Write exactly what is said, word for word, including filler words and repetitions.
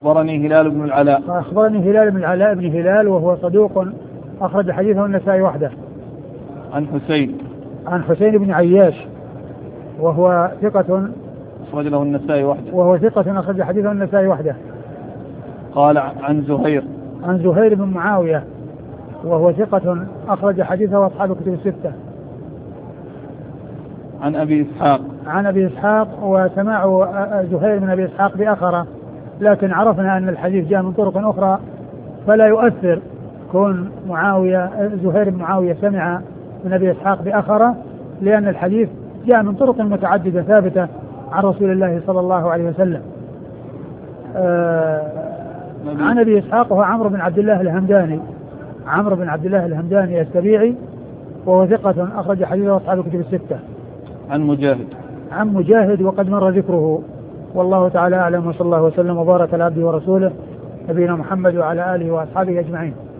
أخبرني هلال بن العلاء أخبرني هلال بن العلاء بن هلال وهو صدوق أخرج حديثه النسائي وحده. عن حسين عن حسين بن عياش وهو ثقة أخرج له النسائي وحده وهو ثقة أخرج حديثه النسائي وحده. قال عن زهير عن زهير بن معاوية وهو ثقة أخرج حديثه أصحاب الكتب الستة. عن أبي إسحاق عن أبي إسحاق وسماع زهير من أبي إسحاق بأخره، لكن عرفنا أن الحديث جاء من طرق أخرى فلا يؤثر كون معاوية زهير بن معاوية سمع من أبي إسحاق بأخره، لأن الحديث جاء من طرق متعددة ثابتة عن رسول الله صلى الله عليه وسلم. آه عن أبي إسحاق هو عمرو بن عبد الله الهمداني عمرو بن عبد الله الهمداني السبيعي وهو ثقة أخرج حديثه أصحاب الكتب الستة. عن مجاهد عن مجاهد وقد مر ذكره، والله تعالى أعلم، وصلى الله وسلم وبارك على عبده ورسوله نبينا محمد وعلى آله وأصحابه أجمعين.